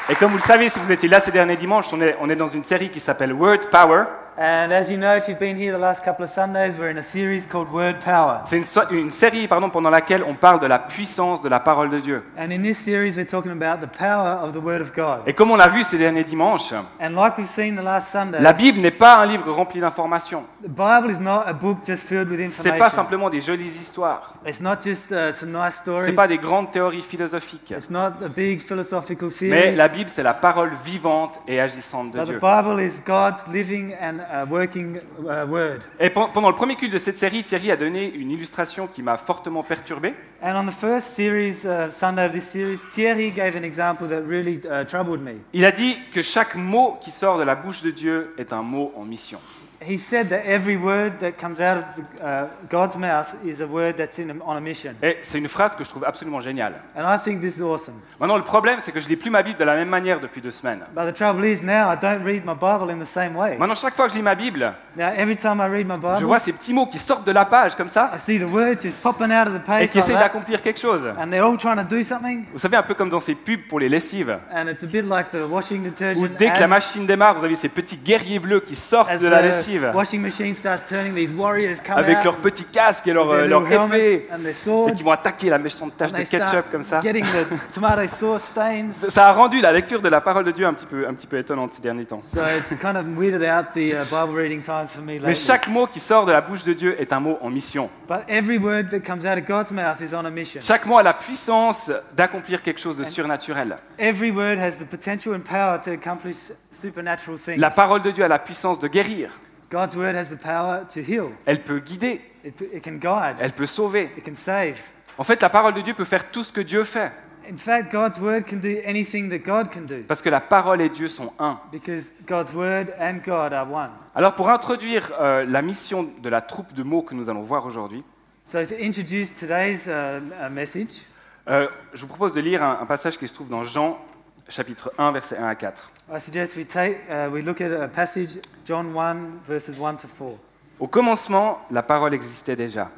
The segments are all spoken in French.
Et comme vous le savez, si vous étiez là ces derniers dimanches, on est dans une série qui s'appelle Word Power. And as you know, if you've been here the last couple of Sundays, we're in a series called Word Power. C'est une série pendant laquelle on parle de la puissance de la parole de Dieu. And in this series, we're talking about the power of the Word of God. Et comme on l'a vu ces derniers dimanches, And like we've seen the last Sundays, la Bible n'est pas un livre rempli d'informations. the Bible is not a book just filled with C'est pas information. simplement des jolies histoires. It's not just some nice C'est stories. pas des grandes théories philosophiques. It's not a big philosophical Mais series. la Bible, c'est la parole vivante et agissante de But the Dieu. Bible is God's living and working word. Et pendant le premier culte de cette série, Thierry a donné une illustration qui m'a fortement perturbé. And on the first series, Sunday of this series, Thierry gave an example that really troubled me. Il a dit que chaque mot qui sort de la bouche de Dieu est un mot en mission. He said that every word that comes out of God's mouth is a word that's on a mission. Et c'est une phrase que je trouve absolument géniale. And I think this is awesome. Maintenant, le problème, c'est que je lis plus ma Bible de la même manière depuis 2 semaines. But the trouble is now I don't read my Bible in the same way. Maintenant, chaque fois que je lis ma Bible, Now every time I read my je Bible, vois ces petits mots qui sortent de la page comme ça I see the words just popping out of the et page qui like essaient that, d'accomplir quelque chose. and they're all trying to do something. Vous savez, un peu comme dans ces pubs pour les lessives, And it's a bit like the washing detergent. où dès que la as machine démarre, vous avez ces petits guerriers bleus qui sortent de la the lessive washing machine starts turning, these warriors come avec out leurs petits casques et with their leur little helmet épée and their et sword, qui vont attaquer la méchante tache and de they start ketchup comme ça. getting the tomato sauce stains. Ça a rendu la lecture de la parole de Dieu un petit peu étonnante ces derniers temps. So it's kind of weirded out the Bible reading times for me Mais lately. chaque mot qui sort de la bouche de Dieu est un mot en mission. But every word that comes out of God's mouth is on a mission. Chaque mot a la puissance d'accomplir quelque chose de surnaturel. Every word has the potential and power to accomplish supernatural things. La parole de Dieu a la puissance de guérir. God's word has the power to heal. Elle peut guider, It can guide. elle peut sauver. It can save. En fait, la parole de Dieu peut faire tout ce que Dieu fait. In fact, God's word can do anything that God can do. Parce que la parole et Dieu sont un. Because God's word and God are one. Alors pour introduire la mission de la troupe de mots que nous allons voir aujourd'hui, So to introduce today's message, je vous propose de lire un passage qui se trouve dans Jean, chapitre 1, versets 1 à 4. I suggest we look at a passage, John 1, verses 1 to 4. Au commencement, la parole existait déjà.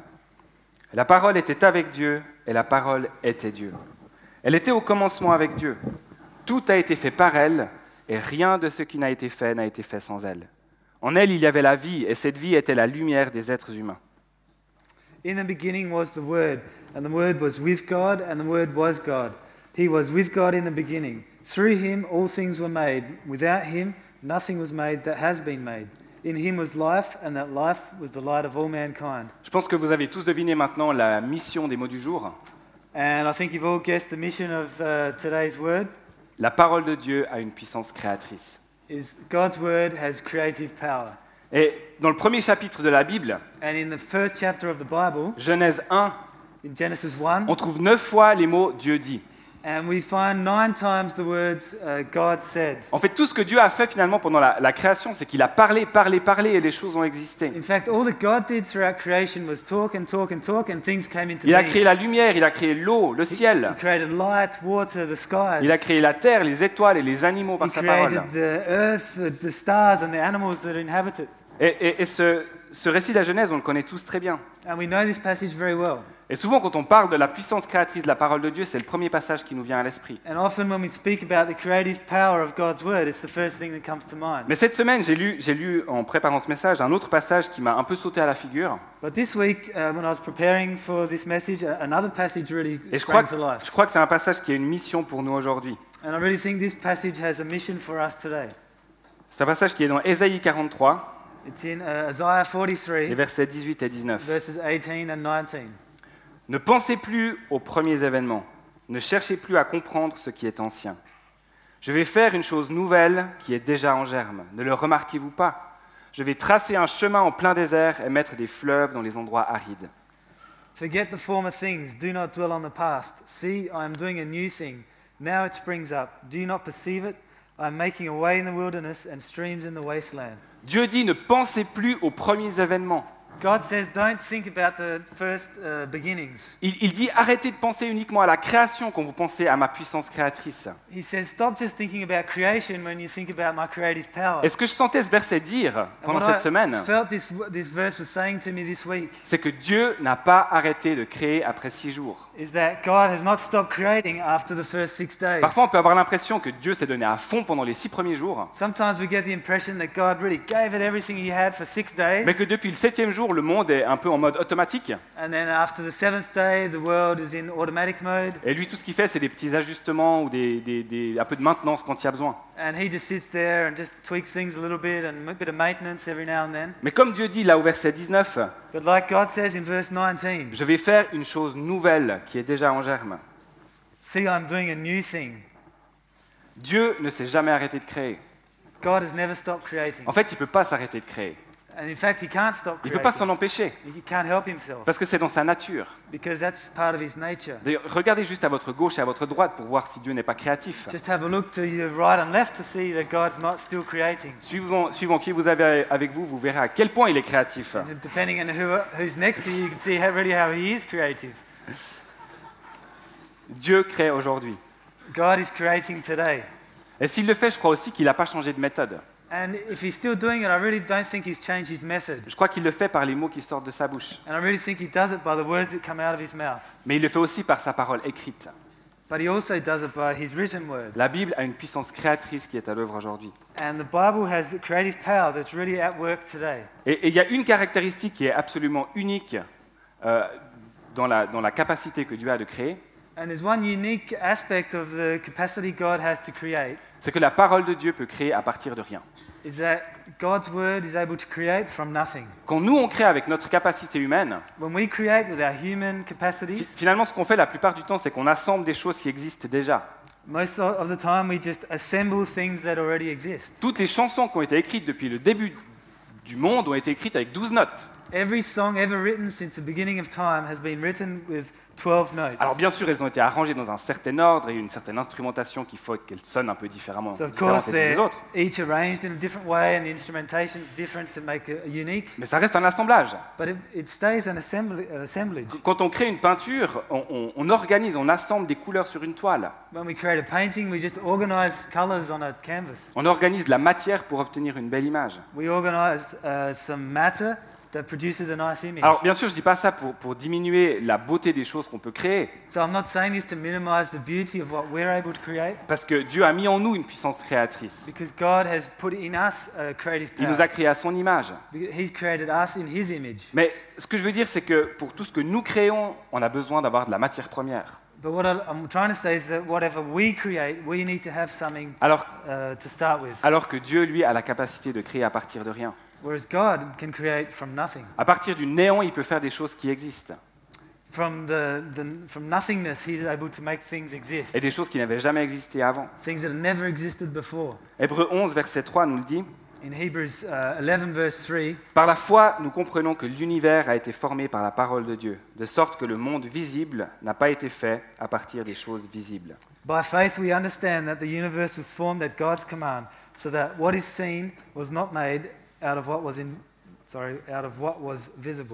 La parole était avec Dieu et la parole était Dieu. Elle était au commencement avec Dieu. Tout a été fait par elle et rien de ce qui n'a été fait sans elle. En elle, il y avait la vie et cette vie était la lumière des êtres humains. In the beginning was the Word, and the Word was with God, and the Word was God. He was with God in the beginning. Through him all things were made. Without him nothing was made that has been made. In him was life, and that life was the light of all mankind. Je pense que vous avez tous deviné maintenant la mission des mots du jour. And I think you've all guessed the mission of today's word La parole de Dieu a une puissance créatrice. is God's Word has creative power. Et dans le premier chapitre de la Bible, And in the first chapter of the Bible, Genèse 1, in Genesis 1, on trouve 9 fois les mots Dieu dit. and we find 9 times the words God said. En fait, tout ce que Dieu a fait finalement pendant la création, c'est qu'il a parlé et les choses ont existé. In fact, all that God did throughout creation was talk and talk and talk, and things came into Il a being. créé la lumière, il a créé l'eau, le ciel. He created light, water, the skies. Il a créé la terre, les étoiles et les animaux par He sa parole. created the earth, the stars, and the animals that inhabit it. Et ce récit de la Genèse, on le connaît tous très bien. And we know this passage very well. Et souvent, quand on parle de la puissance créatrice de la parole de Dieu, c'est le premier passage qui nous vient à l'esprit. And often when we speak about the creative power of God's Word, it's the first thing that comes to mind. Mais cette semaine, j'ai lu en préparant ce message un autre passage qui m'a un peu sauté à la figure. But this week, when I was preparing for this message, another passage really Et je sprang to life. crois que c'est un passage qui a une mission pour nous aujourd'hui. And I really think this passage has a mission for us today. C'est un passage qui est dans Ésaïe 43, It's in Isaiah les 43, versets 18 et 19. verses 18 and 19. Ne pensez plus aux premiers événements, ne cherchez plus à comprendre ce qui est ancien. Je vais faire une chose nouvelle qui est déjà en germe, ne le remarquez-vous pas? Je vais tracer un chemin en plein désert et mettre des fleuves dans les endroits arides. Forget the former things, do not dwell on the past. See, I am doing a new thing. Now it springs up. Do you not perceive it? I am making a way in the wilderness and streams in the wasteland. Dieu dit ne pensez plus aux premiers événements. God says, don't think about the first beginnings. Il dit arrêtez de penser uniquement à la création quand vous pensez à ma puissance créatrice. He says, stop just thinking about creation when you think about my creative power. Et ce que je sentais ce verset dire And pendant what cette I semaine, felt this verse was saying to me this week c'est que Dieu n'a pas arrêté de créer après 6 jours. is that God has not stopped creating after the first 6 days. Parfois, on peut avoir l'impression que Dieu s'est donné à fond pendant les 6 premiers jours, Sometimes we get the impression that God really gave it everything he had for 6 days. mais que depuis le 7e jour, le monde est un peu en mode automatique. And then after the 7th day, the world is in automatic mode. Et lui, tout ce qu'il fait, c'est des petits ajustements ou un peu de maintenance quand il y a besoin. And he just sits there and just tweaks things a little bit and a bit of maintenance every now and then. Mais comme Dieu dit là au verset 19, But like God says in verse 19, je vais faire une chose nouvelle qui est déjà en germe. see, I'm doing a new thing. Dieu ne s'est jamais arrêté de créer. God has never stopped creating. En fait, il ne peut pas s'arrêter de créer. And in fact, he can't stop Il ne peut pas creating. s'en empêcher, He can't help himself parce que c'est dans sa nature. because that's part of his nature. D'ailleurs, regardez juste à votre gauche et à votre droite pour voir si Dieu n'est pas créatif. Just have a look to your right and left to see that God's not still creating. Suivant qui vous avez avec vous, vous verrez à quel point il est créatif. And depending on who's next to you, you can see really how he is creative. Dieu crée aujourd'hui. God is creating today. Et s'il le fait, je crois aussi qu'il n'a pas changé de méthode. And if he's still doing it, I really don't think he's changed his method. Je crois qu'il le fait par les mots qui sortent de sa bouche. And I really think he does it by the words that come out of his mouth. Mais il le fait aussi par sa parole écrite. But he also does it by his written word. La Bible a une puissance créatrice qui est à l'œuvre aujourd'hui. And the Bible has creative power that's really at work today. Et il y a une caractéristique qui est absolument unique dans la capacité que Dieu a de créer, And there's one unique aspect of the capacity God has to create, c'est que la parole de Dieu peut créer à partir de rien. is that God's word is able to create from nothing. Quand nous, on crée avec notre capacité humaine, When we create with our human capacities, finalement, ce qu'on fait la plupart du temps, c'est qu'on assemble des choses qui existent déjà. most of the time we just assemble things that already exist. Toutes les chansons qui ont été écrites depuis le début du monde ont été écrites avec 12 notes. Every song ever written since the beginning of time has been written with 12 notes. Alors bien sûr, elles ont été arrangées dans un certain ordre et une certaine instrumentation qui fait qu'elles sonnent un peu différemment So of différentes course les unes des they're autres. each arranged in a different way and the instrumentation's different to make it unique, Mais ça reste un assemblage. but it stays an assemblage. Quand on crée une peinture, on organise, on assemble des couleurs sur une toile. When we create a painting, we just organize colors on a canvas. On organise la matière pour obtenir une belle image. We organize some matter that produces a nice image. Alors bien sûr, je ne dis pas ça pour diminuer la beauté des choses qu'on peut créer, So I'm not saying this to minimize the beauty of what we're able to create, parce que Dieu a mis en nous une puissance créatrice. because God has put in us a creative Il nous power. a créés à son image. He's created us in His image. Mais ce que je veux dire, c'est que pour tout ce que nous créons, on a besoin d'avoir de la matière première. But what I'm trying to say is that whatever we create, we need to have something Alors to start with. que Dieu, lui, a la capacité de créer à partir de rien. Whereas God can create from nothing. À partir du néant, il peut faire des choses qui existent, From nothingness, He's able to make things exist. et des choses qui n'avaient jamais existé avant. Things that have never existed before. Hébreux 11, verset 3 nous le dit. In Hebrews 11 verse 3, Par la foi, nous comprenons que l'univers a été formé par la parole de Dieu, de sorte que le monde visible n'a pas été fait à partir des choses visibles. by faith we understand that the universe was formed at God's command, so that what is seen was not made out of what was visible.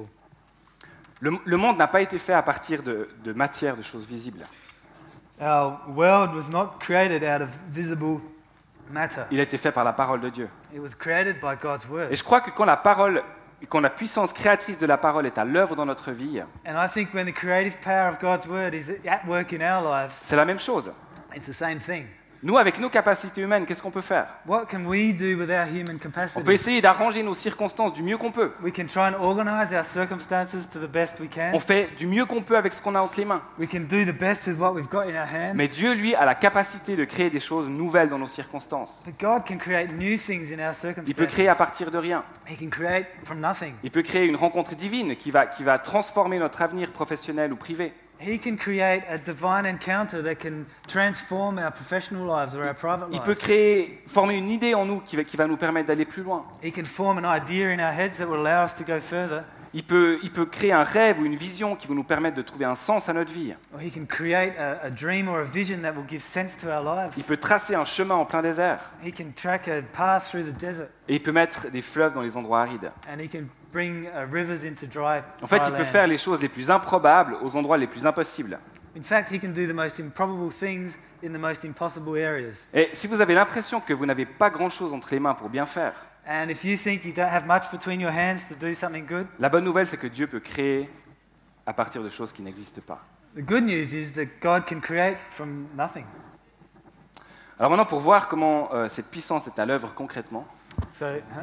Le monde n'a pas été fait à partir de matière, de choses visibles. Our world was not created out of visible matter. Il a été fait par la parole de Dieu. It was created by God's word. Et je crois que quand la puissance créatrice de la parole est à l'œuvre dans notre vie, And I think when the creative power of God's word is at work in our lives, c'est la même chose. it's the same thing. Nous, avec nos capacités humaines, qu'est-ce qu'on peut faire? What can we do with our human On peut capacity? essayer d'arranger nos circonstances du mieux qu'on peut. We can try and organize our circumstances to the best we can. On fait du mieux qu'on peut avec ce qu'on a entre les mains. We can do the best with what we've got in our hands. Mais Dieu, lui, a la capacité de créer des choses nouvelles dans nos circonstances. But God can create new things in our Il peut créer à circumstances. partir de rien. He can create from nothing. Il peut créer une rencontre divine qui va transformer notre avenir professionnel ou privé. He can create a divine encounter that can transform our professional lives or our private Il peut lives. former une idée en nous qui va nous permettre d'aller plus loin. He can form an idea in our heads that will allow us to go further. Il peut créer un rêve ou une vision qui va nous permettre de trouver un sens à notre vie. Or he can create a dream or a vision that will give sense to our lives. Il peut tracer un chemin en plein désert. He can track a path through the desert. Et il peut mettre des fleuves dans les endroits arides. And he can bring rivers into dry, En fait, dry il peut lands. faire les choses les plus improbables aux endroits les plus impossibles. In fact, he can do the most improbable things in the most impossible areas. Et si vous avez l'impression que vous n'avez pas grand-chose entre les mains pour bien faire, And if you think you don't have much between your hands to do something good, la bonne nouvelle, c'est que Dieu peut créer à partir de choses qui n'existent pas. the good news is that God can create from nothing. Alors maintenant, pour voir comment cette puissance est à l'œuvre concrètement, So,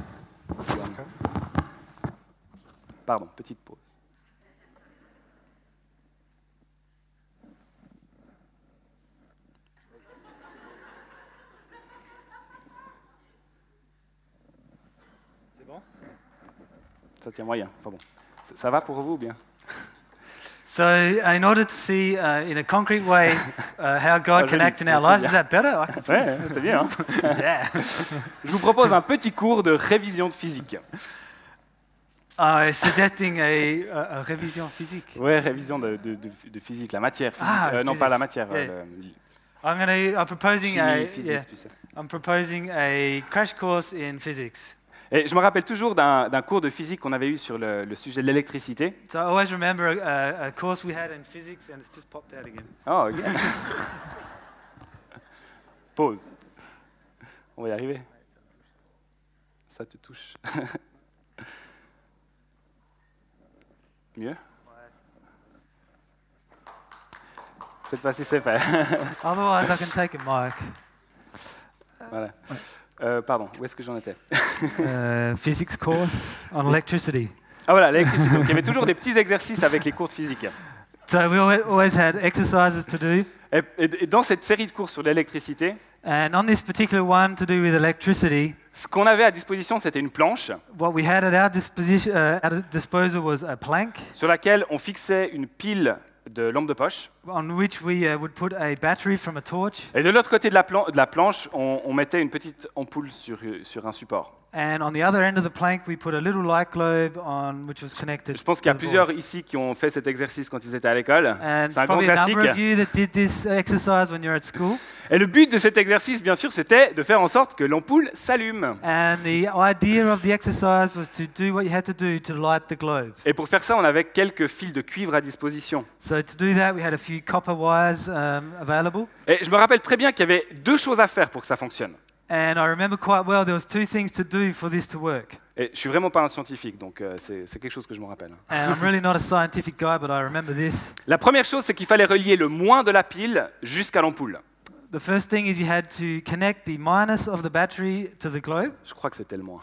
pardon, petite pause. c'est bon? Ça tient moyen. Enfin bon. Ça va pour vous ou bien? So, in order to see in a concrete way how God can joli, act in our c'est lives, bien. is that better? I can Ouais, c'est bien. Hein. yeah. Je vous propose un petit cours de révision de physique. Suggesting a révision physique. Ouais, révision de physique, la matière. Physique. Non, physics. pas la matière. Yeah. I'm proposing Chimie, physique, tu sais. I'm proposing a crash course in physics. Et je me rappelle toujours d'un cours de physique qu'on avait eu sur le sujet de l'électricité. So I always remember a course we had in physics, and it's just popped out again. Oh, ok. Pause. On va y arriver. Ça te touche. Mieux? Cette fois-ci, c'est fait. Otherwise, I can take a mic. Voilà. Pardon, où est-ce que j'en étais? Physics course on electricity. Ah voilà, l'électricité. Donc, il y avait toujours des petits exercices avec les cours de physique. So we always had exercises to do, Et dans cette série de cours sur l'électricité, and on this particular one to do with electricity, ce qu'on avait à disposition, c'était une planche what we had at our disposal was a plank sur laquelle on fixait une pile de lampes de poche. on which we would put a battery from a torch, Et de l'autre côté de la planche, on mettait une petite ampoule sur un support. and on the other end of the plank we put a little light globe on which was connected. Je pense qu'il y a to the plusieurs board. ici qui ont fait cet exercice quand ils étaient à l'école. And C'est un grand probably a number of classique. you that did this exercise when you're at school. Et le but de cet exercice, bien sûr, c'était de faire en sorte que l'ampoule s'allume. And the idea of the exercise was to do what you had to do to light the globe. Et pour faire ça, on avait quelques fils de cuivre à disposition. So to do that, we had a few copper wires available. Et je me rappelle très bien qu'il y avait deux choses à faire pour que ça fonctionne. And I remember quite well there was two things to do for this to work. Et je suis vraiment pas un scientifique, donc c'est quelque chose que je me rappelle. And I'm really not a scientific guy, but I remember this. La première chose, c'est qu'il fallait relier le moins de la pile jusqu'à l'ampoule. The first thing is you had to connect the minus of the battery to the globe. Je crois que c'était le moins.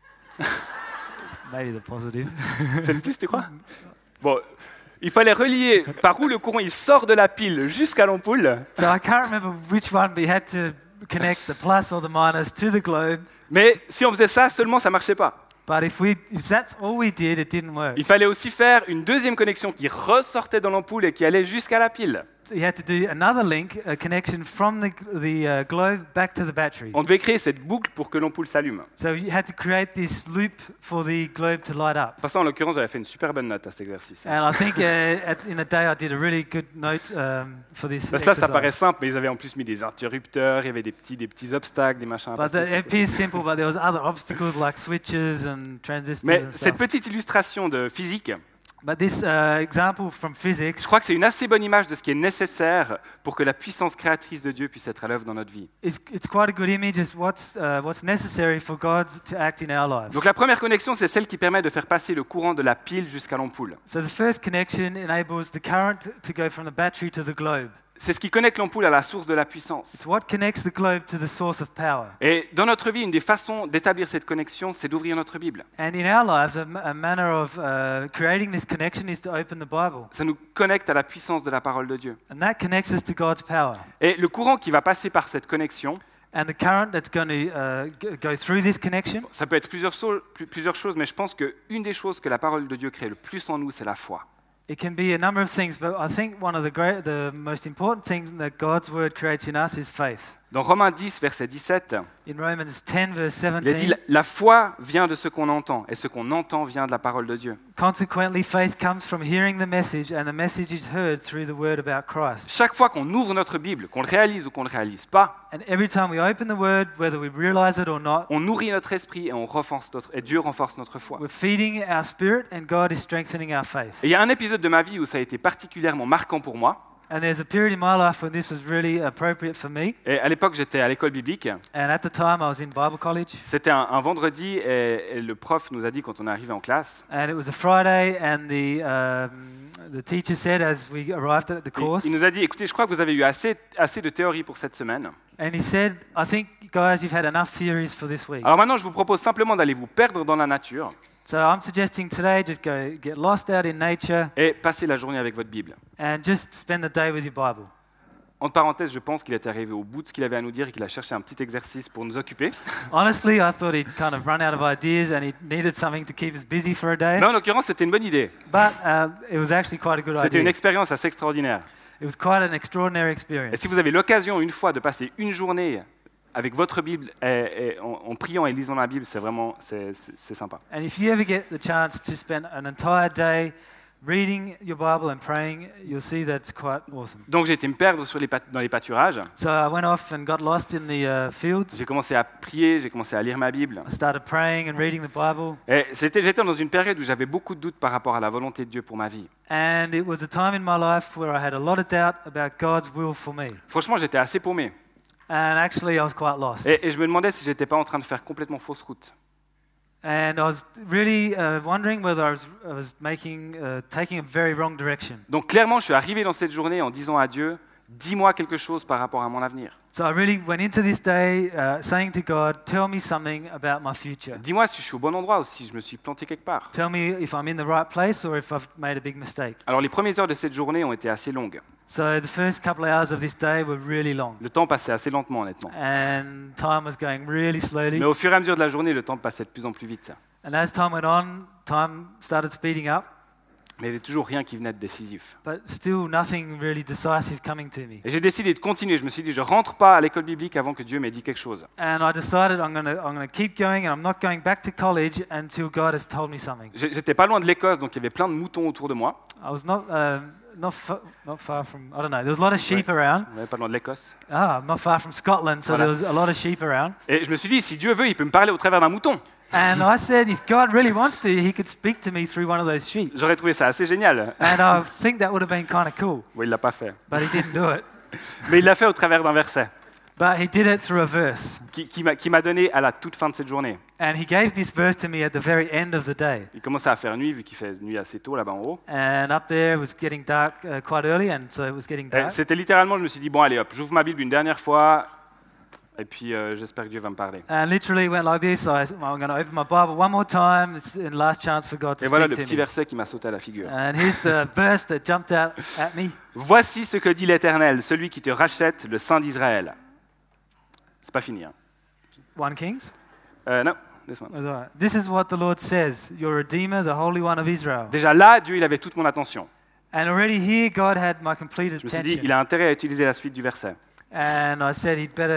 Maybe the positive. C'est le plus, tu crois? Bon, il fallait relier par où le courant il sort de la pile jusqu'à l'ampoule. So I can't remember which one, but you had to connect the plus or the minus to the globe. Mais si on faisait ça, seulement ça marchait pas. But if that's all we did, it didn't work. Il fallait aussi faire une deuxième connexion qui ressortait dans l'ampoule et qui allait jusqu'à la pile. So you had to do another link, a connection from the globe back to the battery. On devait créer cette boucle pour que l'ampoule s'allume. So you had to create this loop for the globe to light up. Pour ça, en l'occurrence, j'avais fait une super bonne note à cet exercice. And I think in the day I did a really good note for this Parce que là, ça exercise. paraît simple, mais ils avaient en plus mis des interrupteurs, il y avait des petits obstacles, des machins. à But passer. it appears simple, but there was other obstacles like switches and transistors Mais and cette stuff. petite illustration de physique, But this example from physics, je crois que c'est une assez bonne image de ce qui est nécessaire pour que la puissance créatrice de Dieu puisse être à l'œuvre dans notre vie. it's quite a good image of what's necessary for God to act in our lives. Donc la première connexion, c'est celle qui permet de faire passer le courant de la pile jusqu'à l'ampoule. So the first connection enables the current to go from the battery to the globe. C'est ce qui connecte l'ampoule à la source de la puissance. It's what connects the globe to the source of power. Et dans notre vie, une des façons d'établir cette connexion, c'est d'ouvrir notre Bible. And in our lives, a manner of creating this connection is to open the Bible. Ça nous connecte à la puissance de la parole de Dieu. And that connects us to God's power. Et le courant qui va passer par cette connexion, And the current that's going to go through this connection, ça peut être plusieurs choses, mais je pense qu'une des choses que la parole de Dieu crée le plus en nous, c'est la foi. it can be a number of things, but I think one of the most important things that God's word creates in us is faith. Dans Romains 10, verset 17, in Romans 10, verse il a dit 17, « La foi vient de ce qu'on entend, et ce qu'on entend vient de la parole de Dieu. consequently, faith comes from hearing the message, and the message is heard through the word about » Christ. Chaque fois qu'on ouvre notre Bible, qu'on le réalise ou qu'on ne le réalise pas, And every time we open the word, whether we realize it or not, on nourrit notre esprit et Dieu renforce notre foi. we're feeding our spirit, and God is strengthening our faith. Et il y a un épisode de ma vie où ça a été particulièrement marquant pour moi. And there's a period in my life when this was really appropriate for me. Et à l'époque, j'étais à l'école biblique. And at the time, I was in Bible college. C'était un vendredi et le prof nous a dit quand on est arrivé en classe, And it was a Friday, and the teacher said as we arrived at the course, il nous a dit, écoutez, je crois que vous avez eu assez de théorie pour cette semaine. and he said, I think, guys, you've had enough theories for this week. Alors maintenant, je vous propose simplement d'aller vous perdre dans la nature So I'm suggesting today just go get lost out in nature et passer la journée avec votre Bible. and just spend the day with your Bible. Entre parenthèses, je pense qu'il était arrivé au bout de ce qu'il avait à nous dire et qu'il a cherché un petit exercice pour nous occuper. Honestly, I thought he'd kind of run out of ideas and he needed something to keep us busy for a day. Mais en l'occurrence, c'était une bonne idée. But it was actually quite a good C'était une idea. expérience assez extraordinaire. It was quite an extraordinary Et experience. si vous avez l'occasion une fois de passer une journée avec votre Bible et en priant et lisant la Bible, c'est vraiment c'est sympa. And if you ever get the chance to spend an entire day reading your Bible and praying, you'll see that's quite awesome. Donc j'ai été me perdre dans les pâturages. So I went off and got lost in the fields. J'ai commencé à prier, j'ai commencé à lire ma Bible. I started praying and reading the Bible. Et j'étais dans une période où j'avais beaucoup de doutes par rapport à la volonté de Dieu pour ma vie. And it was a time in my life where I had a lot of doubt about God's will for me. Franchement, j'étais assez paumé. And actually, I was quite lost. Et je me demandais si j'étais pas en train de faire complètement fausse route. And I was really wondering whether I was taking a very wrong direction. Donc clairement, je suis arrivé dans cette journée en disant à Dieu, dis-moi quelque chose par rapport à mon avenir. So I really went into this day saying to God, tell me something about my future. Dis-moi si je suis au bon endroit ou si je me suis planté quelque part. Tell me if I'm in the right place or if I've made a big mistake. Alors les premières heures de cette journée ont été assez longues. So the first couple of hours of this day were really long. Le temps passait assez lentement, honnêtement. And time was going really slowly. Mais au fur et à mesure de la journée, le temps passait de plus en plus vite. And as time went on, time started speeding up. Mais il n'y avait toujours rien qui venait de décisif. But still nothing really decisive coming to me. Et j'ai décidé de continuer. Je me suis dit, je rentre pas à l'école biblique avant que Dieu m'ait dit quelque chose. And I decided I'm going to keep going and I'm not going back to college until God has told me something. J'étais pas loin de l'Écosse, donc il y avait plein de moutons autour de moi. I was not far from, I don't know, there was a lot of sheep around. On n'avait pas loin de l'Écosse. I'm not far from Scotland, so Voilà. there was a lot of sheep around. Et je me suis dit, si Dieu veut, il peut me parler au travers d'un mouton. And I said, if God really wants to, he could speak to me through one of those sheep. J'aurais trouvé ça assez génial. And I think that would have been kind of cool, Bon, il l'a pas fait. but he didn't do it. Mais il l'a fait au travers d'un verset But he did it through a verse. qui m'a donné à la toute fin de cette journée. And he gave this verse to me at the very end of the day. Il commençait à faire nuit, vu qu'il fait nuit assez tôt là-bas en haut. And up there it was getting dark quite early, and so it was getting Et dark. c'était littéralement, je me suis dit, bon allez hop, j'ouvre ma Bible une dernière fois, et puis j'espère que Dieu va me parler. And literally went like this. I'm going to open my Bible one more time. It's the last chance for God to Et voilà le speak to petit me. verset qui m'a sauté à la figure. And here's the verse that jumped out at me. Voici ce que dit l'Éternel, celui qui te rachète, le Saint d'Israël. C'est pas fini. Hein. 1 Kings. Non, this one. That's all right. This is what the Lord says, your Redeemer, the Holy One of Israel. Déjà là, Dieu il avait toute mon attention. And already here, God had my complete Je me suis dit, attention. il a intérêt à utiliser la suite du verset. And I said he'd better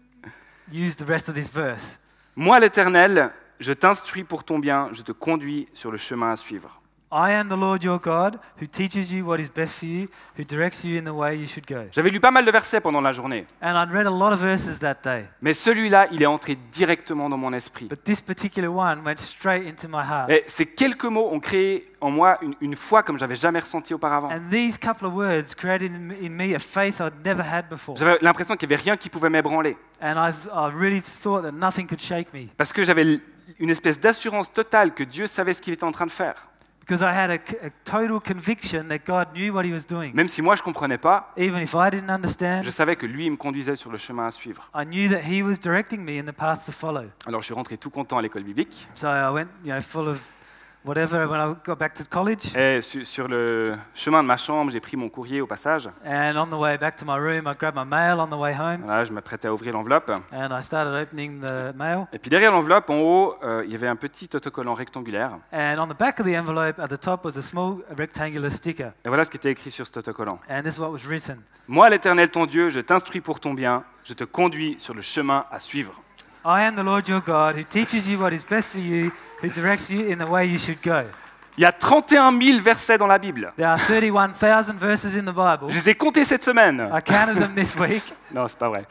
use the rest of this verse. Moi, l'Éternel, je t'instruis pour ton bien, je te conduis sur le chemin à suivre. I am the Lord your God, who teaches you what is best for you, who directs you in the way you should go. J'avais lu pas mal de versets pendant la journée, And I'd read a lot of verses that day, mais celui-là, il est entré directement dans mon esprit. but this particular one went straight into my heart. Et ces quelques mots ont créé en moi une foi comme j'avais jamais ressenti auparavant. And these couple of words created in me a faith I'd never had before. J'avais l'impression qu'il n'y avait rien qui pouvait m'ébranler, And I really thought that nothing could shake me, parce que j'avais une espèce d'assurance totale que Dieu savait ce qu'il était en train de faire. because I had a total conviction that God knew what he was doing. Même si moi je ne comprenais pas, Even if I didn't understand, je savais que lui il me conduisait sur le chemin à suivre. I knew that he was directing me in the path to follow. Alors je suis rentré tout content à l'école biblique. So I went, full of whatever when I got back to college. Et sur le chemin de ma chambre, j'ai pris mon courrier au passage. And on the way back to my room, I grabbed my mail on the way home, Voilà, je m'apprêtais à ouvrir l'enveloppe. and I started opening the mail. Et puis derrière l'enveloppe, en haut, il y avait un petit autocollant rectangulaire. And on the back of the envelope at the top was a small rectangular sticker. Et voilà ce qui était écrit sur cet autocollant. And this is what was written. Moi, l'Éternel ton Dieu, je t'instruis pour ton bien, je te conduis sur le chemin à suivre. I am the Lord your God who teaches you what is best for you, who directs you in the way you should go. Il y a 31 000 versets dans la Bible. There are 31,000 verses in the Bible. Je les ai comptés cette semaine. I counted them this week. Non, c'est pas vrai.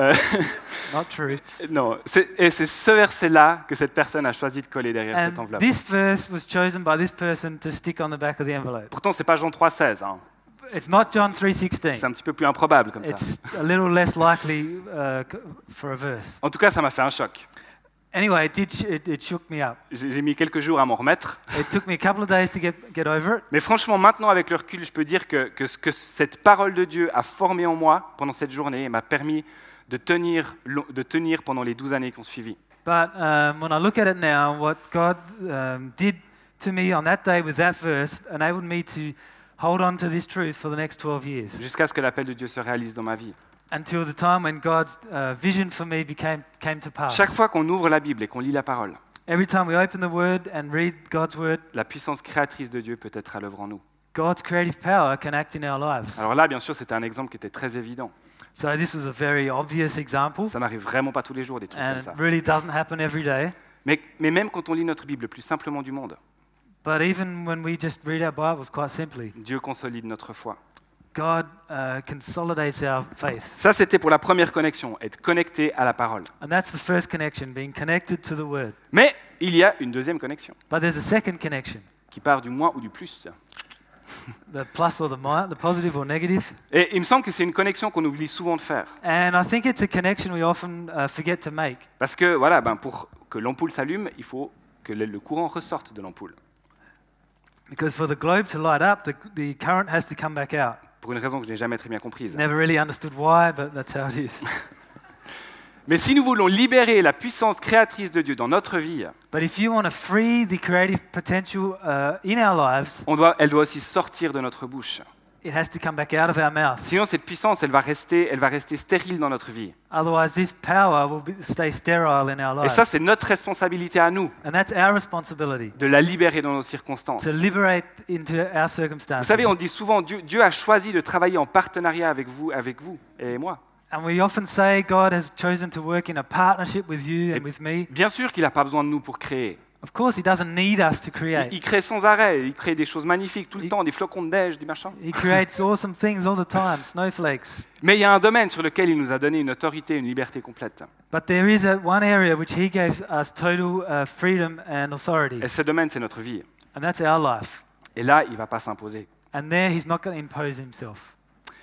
Not true. Non, et c'est ce verset-là que cette personne a choisi de coller derrière cette And enveloppe. this verse was chosen by this person to stick on the back of the envelope. Pourtant, c'est pas Jean 3,16. Hein. It's not John 3:16. C'est un petit peu plus improbable comme ça. It's a little less likely for a verse. En tout cas, ça m'a fait un choc. Anyway, it shook me up. J'ai mis quelques jours à m'en remettre. It took me a couple of days to get over it. Mais franchement, maintenant, avec le recul, je peux dire que ce que cette parole de Dieu a formé en moi pendant cette journée et m'a permis de tenir pendant les 12 années qui ont suivi. But when I look at it now, what God did to me on that day with that verse enabled me to hold on to this truth for the next 12 years, Jusqu'à ce que l'appel de Dieu se réalise dans ma vie. until the time when God's vision for me came to pass. Chaque fois qu'on ouvre la Bible et qu'on lit la parole, Every time we open the Word and read God's Word, la puissance créatrice de Dieu peut être à l'œuvre en nous. God's creative power can act in our lives. Alors là, bien sûr, c'était un exemple qui était très évident. So this was a very obvious example, Ça m'arrive vraiment pas tous les jours des trucs and comme it ça. really doesn't happen every day. Mais même quand on lit notre Bible le plus simplement du monde, But even when we just read our Bibles quite simply, Dieu consolide notre foi. God consolidates our faith. Ça, c'était pour la première connexion, être connecté à la parole. And that's the first connection, being connected to the Word. Mais il y a une deuxième connexion But there's a second connection, qui part du moins ou du plus. the plus or the positive or negative. Et il me semble que c'est une connexion qu'on oublie souvent de faire. And I think it's a connection we often forget to make. Parce que voilà, pour que l'ampoule s'allume, il faut que le courant ressorte de l'ampoule. Because for the globe to light up, the current has to come back out. Pour une raison que je n'ai jamais très bien comprise. Never really understood why, but that's how it is. Mais si nous voulons libérer la puissance créatrice de Dieu dans notre vie, But if you want to free the creative potential in our lives, elle doit aussi sortir de notre bouche. it has to come back out of our mouth. Sinon, cette puissance, elle va rester stérile dans notre vie. Otherwise, this power will stay sterile in our Et lives. ça, c'est notre responsabilité à nous, And that's our responsibility, de la libérer dans nos circonstances. to liberate into our Vous circumstances. savez, on dit souvent, Dieu a choisi de travailler en partenariat avec vous et moi. And we often say God has chosen to work in a partnership with you and with me. Bien sûr qu'il n'a pas besoin de nous pour créer. Of course, He doesn't need us to Il create. crée sans arrêt, il crée des choses magnifiques tout le temps, des flocons de neige, des machins. He creates awesome things all the time, snowflakes. Mais il y a un domaine sur lequel il nous a donné une autorité, une liberté complète. But there is one area which He gave us total freedom and authority, Et ce domaine, c'est notre vie. and that's our life. Et là, il ne va pas s'imposer. And there He's not going to impose Himself.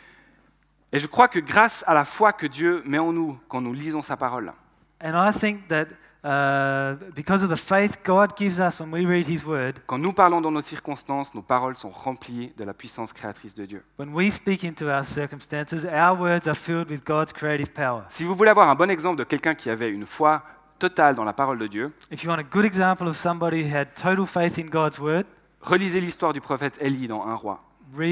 Et je crois que grâce à la foi que Dieu met en nous quand nous lisons sa parole, And I think that because of the faith God gives us when we read His Word, quand nous parlons dans nos circonstances, nos paroles sont remplies de la puissance créatrice de Dieu. when we speak into our circumstances, our words are filled with God's creative power. Si vous voulez avoir un bon exemple de quelqu'un qui avait une foi totale dans la parole de Dieu, If you want a good example of somebody who had total faith in God's Word, relisez l'histoire du prophète Élie dans Un roi.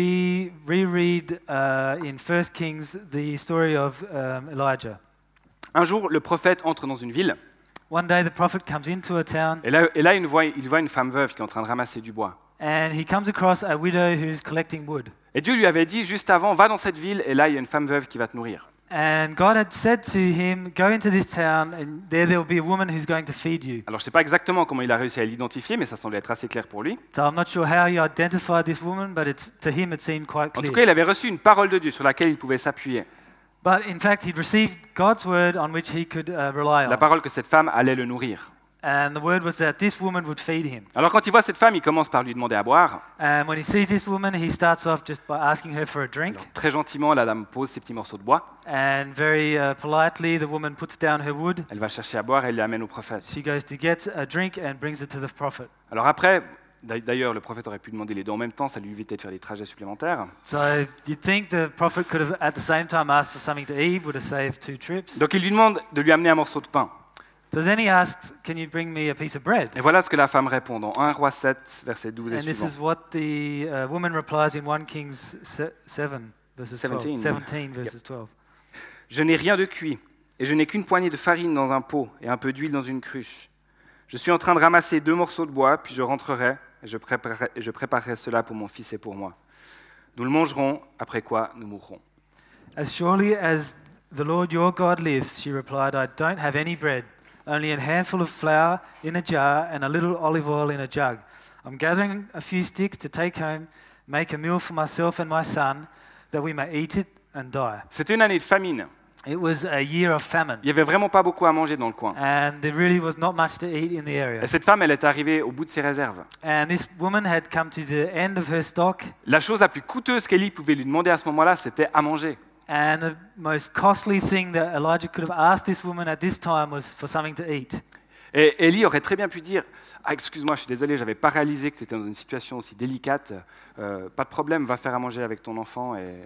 reread in 1 Kings the story of Elijah. Un jour, le prophète entre dans une ville, One day the prophet comes into a town et là il voit une femme veuve qui est en train de ramasser du bois. and he comes across a widow who's collecting wood. Et Dieu lui avait dit juste avant, va dans cette ville, et là il y a une femme veuve qui va te nourrir. And God had said to him, go into this town and there will be a woman who's going to feed you. Alors je ne sais pas exactement comment il a réussi à l'identifier, mais ça semblait être assez clair pour lui. So I'm not sure how he identified this woman, but to him it seemed quite En tout clear. cas, il avait reçu une parole de Dieu sur laquelle il pouvait s'appuyer. But in fact, he'd received God's word on which he could rely La on. parole que cette femme allait le nourrir. And the word was that this woman would feed him. Alors quand il voit cette femme, il commence par lui demander à boire. And when he sees this woman, he starts off just by asking her for a drink. Alors, très gentiment, la dame pose ses petits morceaux de bois. And very politely, the woman puts down her wood. Elle va chercher à boire et elle l'amène au prophète. She goes to get a drink and brings it to the prophet. Alors après, d'ailleurs, le prophète aurait pu demander les deux en même temps, ça lui évitait de faire des trajets supplémentaires. So you'd think the prophet could have, at the same time, asked for something to eat, would have saved 2 trips. Donc il lui demande de lui amener un morceau de pain. So then he asks, can you bring me a piece of bread? Et voilà ce que la femme répond dans 1 Roi 7, verset 12 et And this suivant. is what the woman replies in 1 Kings 7, verses 12. 17, verses 12. Je n'ai rien de cuit, et je n'ai qu'une poignée de farine dans un pot et un peu d'huile dans une cruche. Je suis en train de ramasser 2 morceaux de bois, puis je rentrerai et je préparerai cela pour mon fils et pour moi. Nous le mangerons, après quoi nous mourrons. As surely as The Lord your God lives, she replied. I don't have any bread, only a handful of flour in a jar and a little olive oil in a jug. I'm gathering a few sticks to take home, make a meal for myself and my son, that we may eat it and die. C'était une année de famine. It was a year of famine, Il n'y avait vraiment pas beaucoup à manger dans le coin. and there really was not much to eat in the area. Et cette femme, elle est arrivée au bout de ses réserves. And this woman had come to the end of her stock, La chose la plus coûteuse qu'Élie pouvait lui demander à ce moment-là, c'était à manger. and the most costly thing that Elijah could have asked this woman at this time was for something to eat. Et Élie aurait très bien pu dire « Ah, excuse-moi, je suis désolé, je n'avais pas réalisé que tu étais dans une situation aussi délicate. Pas de problème, va faire à manger avec ton enfant et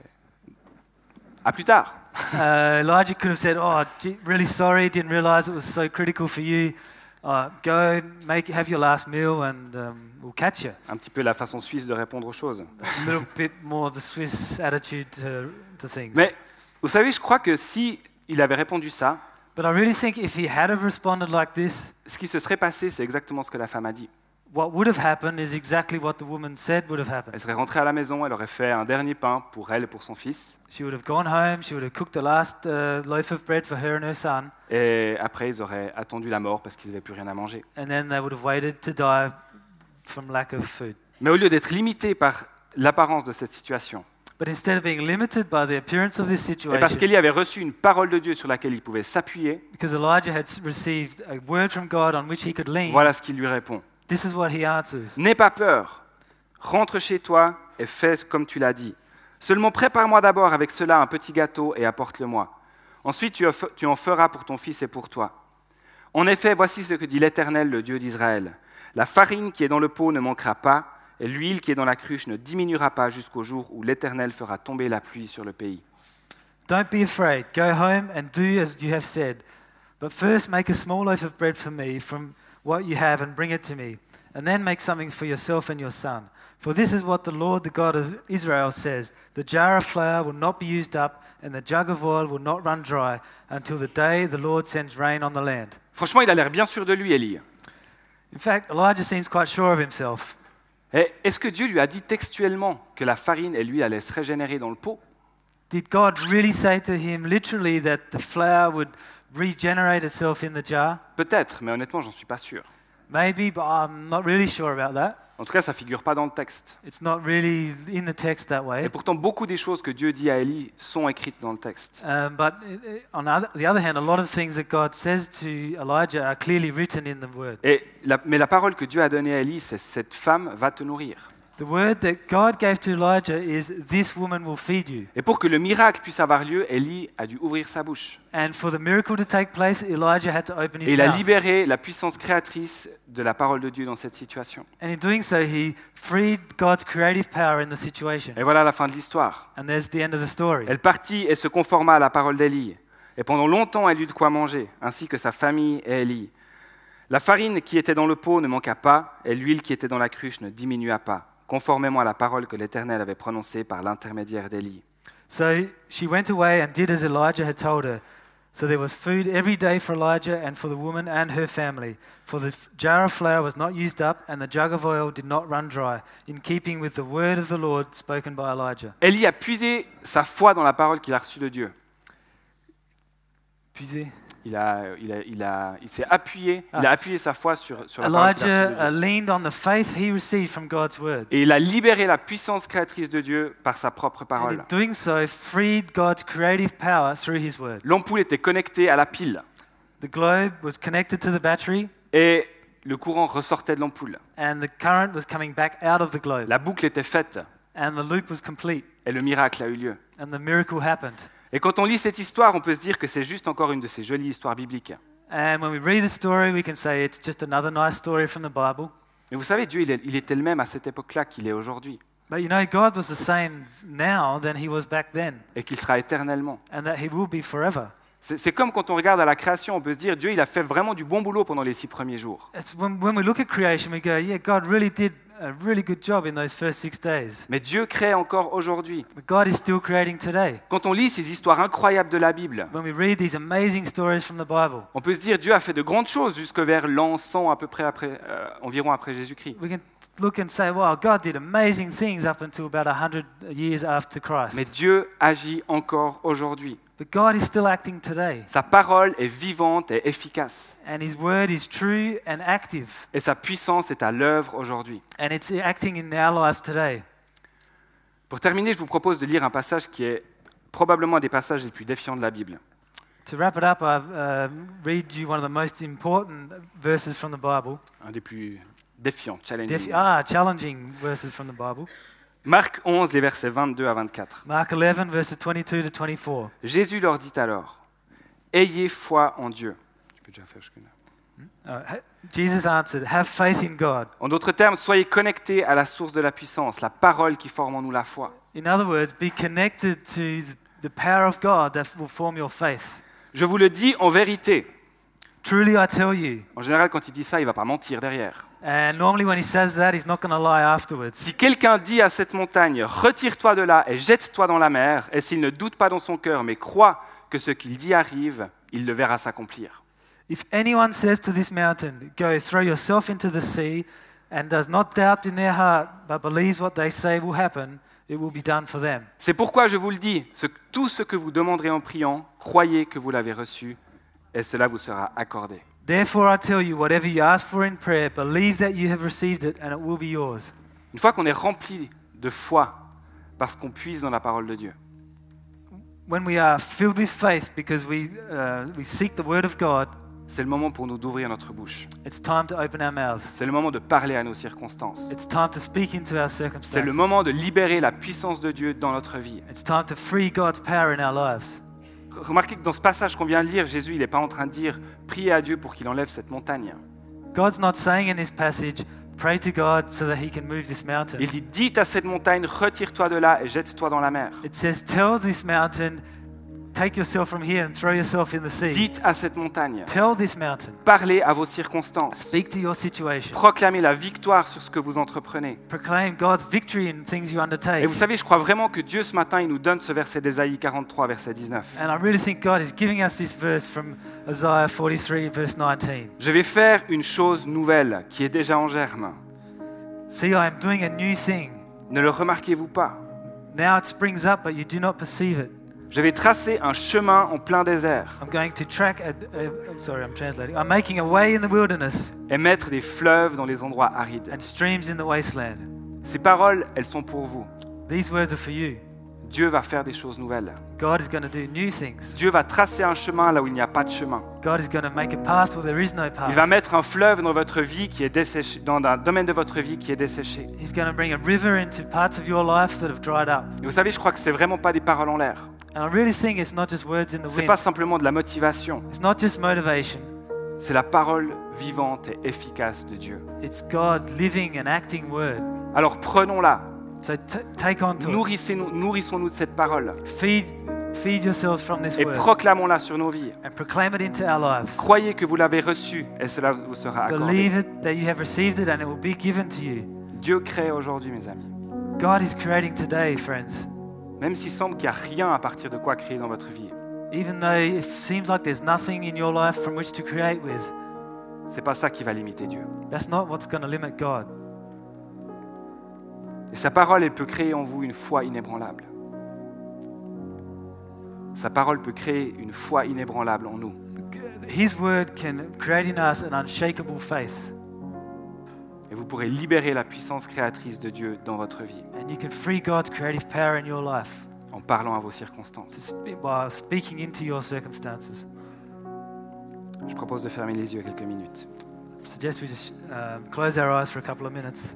à plus tard. » Elijah could have said, "Oh, really sorry, didn't realize it was so critical for you. Go, have your last meal, and we'll catch you." Un petit peu la façon suisse de répondre aux choses. A little bit more the Swiss attitude to things. Mais vous savez, je crois que si il avait répondu ça, But I really think if he had have responded like this, ce qui se serait passé, c'est exactement ce que la femme a dit. what would have happened is exactly what the woman said would have happened. Elle serait rentrée à la maison, elle aurait fait un dernier pain pour elle et pour son fils. She would have gone home, she would have cooked the last loaf of bread for her and her son, Et après, ils auraient attendu la mort parce qu'ils n'avaient plus rien à manger. and then they would have waited to die from lack of food. Mais au lieu d'être limités par l'apparence de cette situation, But instead of being limited by the appearance of this et parce situation, qu'Élie avait reçu une parole de Dieu sur laquelle il pouvait s'appuyer, because Elijah had received a word from God on which he could lean, voilà ce qu'il lui répond. this is what he answers. N'aie pas peur, rentre chez toi et fais comme tu l'as dit. Seulement prépare-moi d'abord avec cela un petit gâteau et apporte-le-moi. Ensuite tu en feras pour ton fils et pour toi. En effet, voici ce que dit l'Éternel, le Dieu d'Israël. La farine qui est dans le pot ne manquera pas, et l'huile qui est dans la cruche ne diminuera pas jusqu'au jour où l'Éternel fera tomber la pluie sur le pays. Don't be afraid. Go home and do as you have said. But first make a small loaf of bread for me from what you have and bring it to me. And then make something for yourself and your son. For this is what the Lord, the God of Israel, says. The jar of flour will not be used up, and the jug of oil will not run dry, until the day the Lord sends rain on the land. Franchement, il a l'air bien sûr de lui, Élie. In fact, Elijah seems quite sure of himself. Et est-ce que Dieu lui a dit textuellement que la farine et l'huile allaient se régénérer dans le pot? Did God really say to him literally that the flour would regenerate itself in the jar? Peut-être, mais honnêtement, j'en suis pas sûr. Maybe, but I'm not really sure about that. En tout cas, ça figure pas dans le texte. It's not really in the text that way. Et pourtant, beaucoup des choses que Dieu dit à Élie sont écrites dans le texte. But on the other hand, a lot of things that God says to Elijah are clearly written in the Word. Mais la parole que Dieu a donnée à Élie, c'est cette femme va te nourrir. The word that God gave to Elijah is, "This woman will feed you." Et pour que le miracle puisse avoir lieu, Élie a dû ouvrir sa bouche. And for the miracle to take place, Elijah had to open Et his il a mouth. libéré la puissance créatrice de la parole de Dieu dans cette situation. And in doing so, he freed God's creative power in the situation. Et voilà la fin de l'histoire. And there's the end of the story. Elle partit et se conforma à la parole d'Élie. Et pendant longtemps, elle eut de quoi manger, ainsi que sa famille et Élie. La farine qui était dans le pot ne manqua pas, et l'huile qui était dans la cruche ne diminua pas, conformément à la parole que l'Éternel avait prononcée par l'intermédiaire d'Élie. So she went away and did as Elijah had told her. So there was food every day for Elijah and for the woman and her family. For the jar of flour was not used up, and the jug of oil did not run dry, in keeping with the word of the Lord spoken by Elijah. Élie a puisé sa foi dans la parole qu'il a reçue de Dieu. Puisé. Il s'est appuyé, il a appuyé sa foi sur la parole qu'il a reçue de Elijah Dieu. leaned on the faith he received from God's word. Et il a libéré la puissance créatrice de Dieu par sa propre And parole. in doing so, freed God's creative power through his word. L'ampoule était connectée à la pile The globe was connected to the battery, et le courant ressortait de l'ampoule. and the current was coming back out of the globe. La boucle était faite And the loop was complete, et le miracle a eu lieu. and the miracle happened. Et quand on lit cette histoire, on peut se dire que c'est juste encore une de ces jolies histoires bibliques. And when we read the story, we can say it's just another nice story from the Bible. Mais vous savez, Dieu, il était le même à cette époque-là qu'il est aujourd'hui But you know, God was the same now than he was back then, et qu'il sera éternellement. and that he will be forever. C'est comme quand on regarde à la création, on peut se dire, Dieu, il a fait vraiment du bon boulot pendant les 6 premiers jours. It's when we look at creation, we go, yeah, God really did a really good job in those first 6 days. Mais Dieu crée encore aujourd'hui. But God is still creating today. Quand on lit ces histoires incroyables de la Bible, When we read these amazing stories from the Bible, on peut se dire, Dieu a fait de grandes choses jusque vers l'an 100 à peu près environ après Jésus-Christ. we can look and say, wow, God did amazing things up until about 100 years after Christ. Mais Dieu agit encore aujourd'hui. But God is still acting today. Sa parole est vivante et efficace. And His word is true and active. Et sa puissance est à l'œuvre aujourd'hui. And it's acting in our lives today. Pour terminer, je vous propose de lire un passage qui est probablement un des passages les plus défiants de la Bible. To wrap it up, I'll read you one of the most important verses from the Bible. Un des plus défiants, challenging. Challenging verses from the Bible. Marc 11, les versets 22 à 24. Mark 11, verses 22 to 24. Jésus leur dit alors, « Ayez foi en Dieu. » Tu peux déjà faire jusque-là. Jesus answered, "Have faith in God." En d'autres termes, soyez connectés à la source de la puissance, la parole qui forme en nous la foi. In other words, be connected to the power of God that will form your faith. Je vous le dis en vérité. Truly I tell you. En général, quand il dit ça, il ne va pas mentir derrière. And normally when he says that, he's not going to lie afterwards. Si quelqu'un dit à cette montagne, retire-toi de là et jette-toi dans la mer, et s'il ne doute pas dans son cœur, mais croit que ce qu'il dit arrive, il le verra s'accomplir. If anyone says to this mountain, "Go, throw yourself into the sea," and does not doubt in their heart, but believes what they say will happen, it will be done for them. C'est pourquoi je vous le dis, tout ce que vous demanderez en priant, croyez que vous l'avez reçu, et cela vous sera accordé. Therefore I tell you, whatever you ask for in prayer, believe that you have received it, and it will be yours. Une fois qu'on est rempli de foi, parce qu'on puise dans la parole de Dieu, When we are filled with faith because we seek the word of God, c'est le moment pour nous d'ouvrir notre bouche. it's time to open our mouths. C'est le moment de parler à nos circonstances. It's time to speak into our C'est le circumstances. moment de libérer la puissance de Dieu dans notre vie. It's time to free God's power in our lives. Remarquez que dans ce passage qu'on vient de lire, Jésus, il n'est pas en train de dire « Priez à Dieu pour qu'il enlève cette montagne God's not saying in this passage, "Pray to God so that He can move this ». mountain. Il dit « Dites à cette montagne, retire-toi de là et jette-toi dans la mer. It says, "Tell this mountain, take yourself from here and throw yourself in the sea." Dites à cette montagne, Tell this mountain. parlez à vos circonstances. Speak to your situation. Proclamez la victoire sur ce que vous entreprenez. » Proclaim God's victory in things you undertake. Et vous savez, je crois vraiment que Dieu, ce matin, il nous donne ce verset d'Ésaïe 43, verset 19. And I really think God is giving us this verse from Isaiah 43, verse 19. Je vais faire une chose nouvelle qui est déjà en germe. See, I am doing a new thing. Ne le remarquez-vous pas? Now it springs up, but you do not perceive it. Je vais tracer un chemin en plein désert I'm going to track I'm translating. I'm making a way in the wilderness et mettre des fleuves dans les endroits arides. and streams in the wasteland. Ces paroles, elles sont pour vous. These words are for you. Dieu va faire des choses nouvelles. God is going to do new things. Dieu va tracer un chemin là où il n'y a pas de chemin. God is going to make a path where there is no path. Il va mettre un fleuve dans votre vie qui est desséché, dans un domaine de votre vie qui est desséché. He's going to bring a river into parts of your life that have dried up. Et vous savez, je crois que c'est vraiment pas des paroles en l'air. And I really think it's not just words in the C'est wind. pas simplement de la motivation. It's not just motivation. C'est la parole vivante et efficace de Dieu. It's God living and acting word. Alors prenons-la. So take on to it. Nourrissons-nous de cette parole Feed yourselves from this et word proclamons-la sur nos vies. and proclaim it into our lives. Croyez que vous l'avez reçue et cela vous sera accordé. Believe it that you have received it and it will be given to you. Dieu crée aujourd'hui, mes amis. God is creating today, friends. Même s'il semble qu'il n'y a rien à partir de quoi créer dans votre vie, Even though it seems like there's nothing in your life from which to create with, c'est pas ça qui va limiter Dieu. that's not what's going to limit God. Et sa parole, elle peut créer en vous une foi inébranlable. Sa parole peut créer une foi inébranlable en nous. His word can create in us an unshakable faith, Et vous pourrez libérer la puissance créatrice de Dieu dans votre vie and you can free God's creative power in your life en parlant à vos circonstances. by speaking into your circumstances. Je propose de fermer les yeux quelques minutes. I suggest we just close our eyes for a couple of minutes.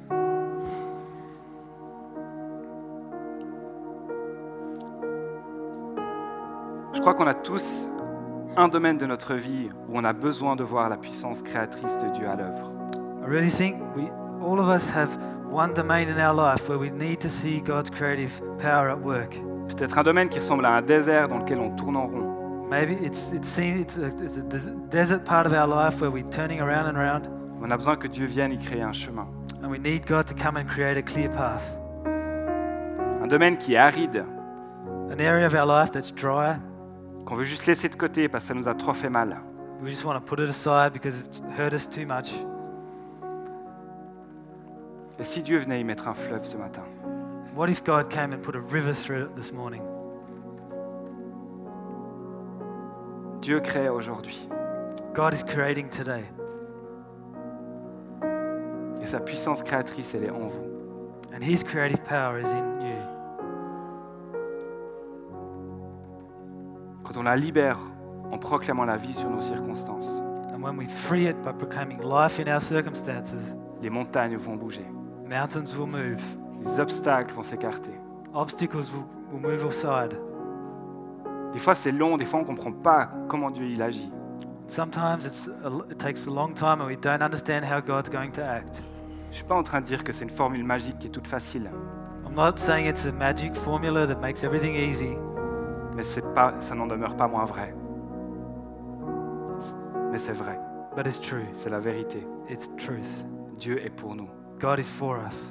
Je crois qu'on a tous un domaine de notre vie où on a besoin de voir la puissance créatrice de Dieu à l'œuvre. I really think all of us have one domain in our life where we need to see God's creative power at work. Peut-être un domaine qui ressemble à un désert dans lequel on tourne en rond. Maybe it's a desert part of our life where we're turning around and around, On a besoin que Dieu vienne y créer un chemin. and we need God to come and create a clear path. Un domaine qui est aride, An area of our life that's dry, qu'on veut juste laisser de côté parce que ça nous a trop fait mal. we just want to put it aside because it's hurt us too much. Et si Dieu venait y mettre un fleuve ce matin? What if God came and put a river through it this morning? Dieu crée aujourd'hui. God is creating today. Et sa puissance créatrice, elle est en vous. And His creative power is in you. Quand on la libère en proclamant la vie sur nos circonstances, And when we free it by proclaiming life in our circumstances, les montagnes vont bouger. mountains will move. Les obstacles vont s'écarter. Obstacles will move aside. Des fois, c'est long, des fois, on ne comprend pas comment Dieu il agit. Sometimes it takes a long time and we don't understand how God's going to act. Je ne suis pas en train de dire que c'est une formule magique qui est toute facile, I'm not saying it's a magic formula that makes everything easy, mais ça n'en demeure pas moins vrai. Mais c'est vrai, but it's true. c'est la vérité. It's truth. Dieu est pour nous. God is for us.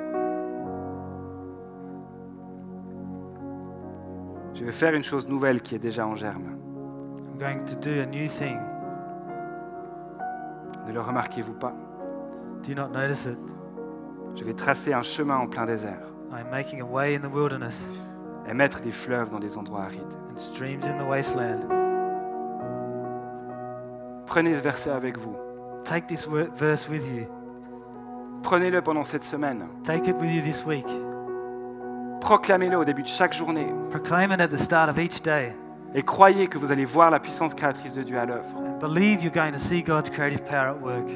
Je vais faire une chose nouvelle qui est déjà en germe. I'm going to do a new thing. Ne le remarquez-vous pas? Do you not notice it? Je vais tracer un chemin en plein désert I am making a way in the wilderness et mettre des fleuves dans des endroits arides. and streams in the wasteland. Prenez ce verset avec vous. Take this verse with you. Prenez-le pendant cette semaine. Take it with you this week. Proclamez-le au début de chaque journée. Proclaim it at the start of each day. Et croyez que vous allez voir la puissance créatrice de Dieu à l'œuvre. And believe you're going to see God's creative power at work.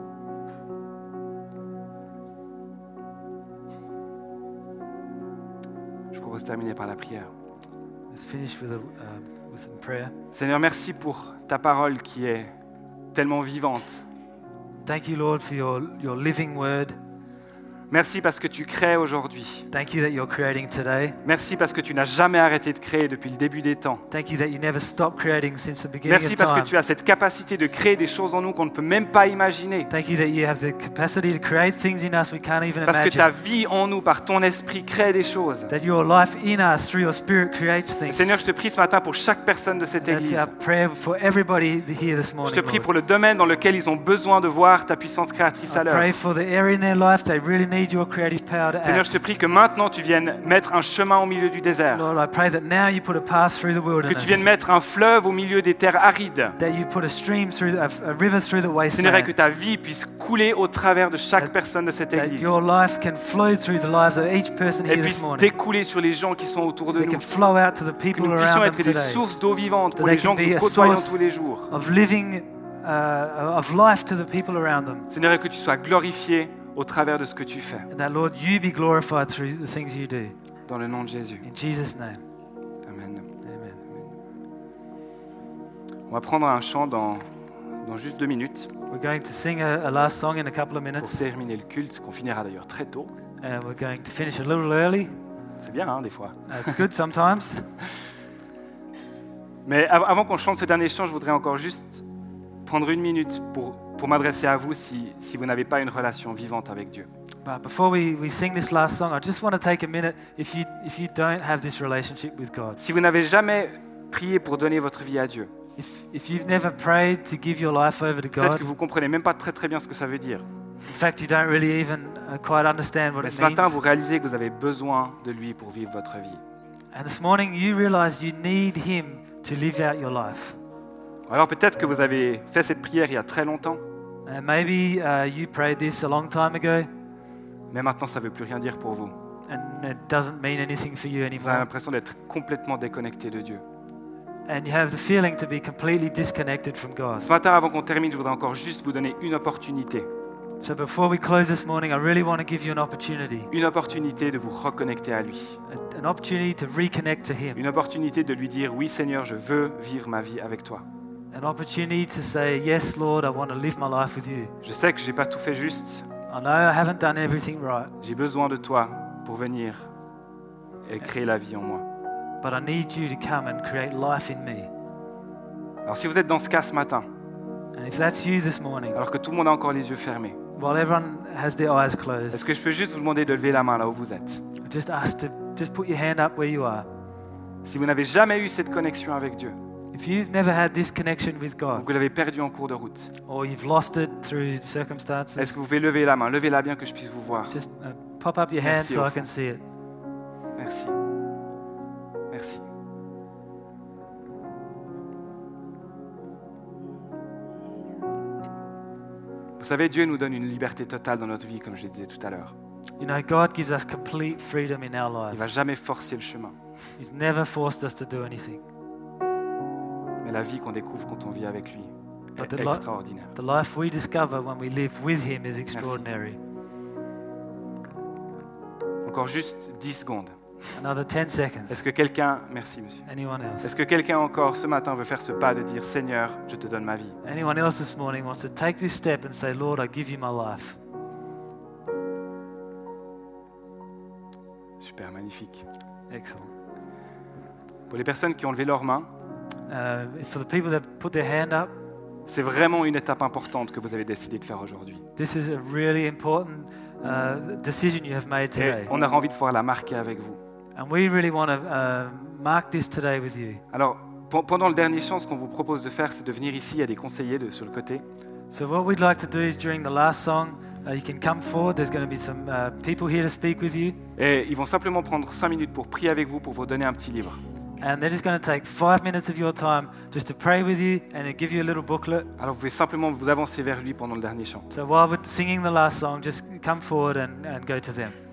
Je propose de terminer par la prière. Let's finish with some prayer. Seigneur, merci pour ta parole qui est tellement vivante. Thank you, Lord, for your living word. Merci parce que tu crées aujourd'hui. Thank you that you're creating today. Merci parce que tu n'as jamais arrêté de créer depuis le début des temps. Thank you that you never stop creating since the beginning Merci of parce que time. tu as cette capacité de créer des choses en nous qu'on ne peut même pas imaginer. Thank you that you have the capacity to create things in us we can't even Parce que ta imagine. vie en nous, par ton esprit, crée des choses. That your life in us through your spirit creates Et things. Seigneur, je te prie ce matin pour chaque personne de cette That's église. our prayer for everybody here this Je morning, te prie Lord. pour le domaine dans lequel ils ont besoin de voir ta puissance créatrice à I pray l'œuvre. for the area in their life they really need your creative power to Seigneur, je act. te prie que maintenant tu viennes mettre un chemin au milieu du désert. Lord, I pray that now you put a path through the Que wilderness. tu viennes mettre un fleuve au milieu des terres arides. That you put a stream through a river through the Seigneur, et que wasteland. ta vie puisse couler au travers de chaque personne de cette That église. your life can flow through the lives of each person Et here this puisse morning. découler sur les gens qui sont autour de That nous. can flow out to the Que people nous puissions around être them des today. sources d'eau vivante pour That les they gens can que be nous a côtoyons source tous les jours. Of living, of life to the people around them. Seigneur, et que tu sois glorifié au travers de ce que tu fais. And that, Lord, you be glorified through the things you do. Dans le nom de Jésus. In Jesus' name, Amen. amen. On va prendre un chant dans juste 2 minutes We're going to sing a last song in a couple of pour minutes. terminer le culte, qu'on finira d'ailleurs très tôt. And we're going to finish a little early. C'est bien, hein, des fois. It's good sometimes. Mais avant qu'on chante ce dernier chant, je voudrais encore juste prendre 1 minute pour m'adresser à vous si vous n'avez pas une relation vivante avec Dieu. But before we sing this last song, I just want to take a minute if you don't have this relationship with God. Si vous n'avez jamais prié pour donner votre vie à Dieu, If you've never prayed to give your life over to peut-être God, que vous ne comprenez même pas très bien ce que ça veut dire. in fact, you don't really even quite understand what Mais it ce matin, vous means. réalisez que vous avez besoin de lui pour vivre votre vie. And this morning, you realize you need Him to live out your life. Alors peut-être que vous avez fait cette prière il y a très longtemps, And maybe you prayed this a long time ago, mais maintenant ça ne veut plus rien dire pour vous. and it doesn't mean anything for you Vous avez anymore. l'impression d'être complètement déconnecté de Dieu. And you have the feeling to be completely disconnected from God. Ce matin, avant qu'on termine, je voudrais encore juste vous donner une opportunité. So before we close this morning, I really want to give you an opportunity. Une opportunité de vous reconnecter à lui. An opportunity to reconnect to Him. Une opportunité de lui dire, oui Seigneur, je veux vivre ma vie avec toi. An opportunity to say, yes, Lord, I want to live my life with you. Je sais que je n'ai pas tout fait juste. I know I haven't done everything right, J'ai besoin de toi pour venir et créer la vie en moi. but I need you to come and create life in me. Alors si vous êtes dans ce cas ce matin, And if that's you this morning, alors que tout le monde a encore les yeux fermés, while everyone has their eyes est-ce closed, que je peux juste vous demander de lever la main là où vous êtes? I just ask to just put your hand up where you are. Si vous n'avez jamais eu cette connexion avec Dieu, If you've never had this connection with ou God, que vous l'avez perdu en cours de route, or you've lost it through est-ce circumstances, que vous pouvez lever la main? Levez-la bien que je puisse vous voir. just pop up your hand Merci so au I can see it. Merci. Merci. savez, Dieu nous donne une liberté totale dans notre vie, comme je le disais tout à l'heure. You know, God gives us complete freedom in our Il ne va lives. jamais forcer le chemin. He's never forced us to do anything. Mais la vie qu'on découvre quand on vit avec lui But est the extraordinaire. The life we discover when we live with Him is extraordinary. Encore juste 10 secondes. Another 10 seconds. Est-ce que quelqu'un, merci monsieur, Anyone else? est-ce que quelqu'un encore ce matin veut faire ce pas de dire Seigneur, je te donne ma vie? Anyone else this morning wants to take this step and say, Lord, I give you my life? Super, magnifique. Excellent. Pour les personnes qui ont levé leurs mains, For the people that put their hand up, c'est vraiment une étape importante que vous avez décidé de faire aujourd'hui. this is a really important decision you have made Et today. on a envie de pouvoir la marquer avec vous. And we really want to mark this today with you. Alors, pendant le dernier chant, ce qu'on vous propose de faire, c'est de venir ici, il y a des conseillers sur le côté. So what we'd like to do is during the last song, you can come forward. There's going to be some people here to speak with you. Et ils vont simplement prendre 5 minutes pour prier avec vous, pour vous donner un petit livre. And they're just going to take 5 minutes of your time just to pray with you and to give you a little booklet. Alors vous pouvez simplement vous avancer vers lui pendant le dernier chant. So while we're singing the last song, just come forward and go to them.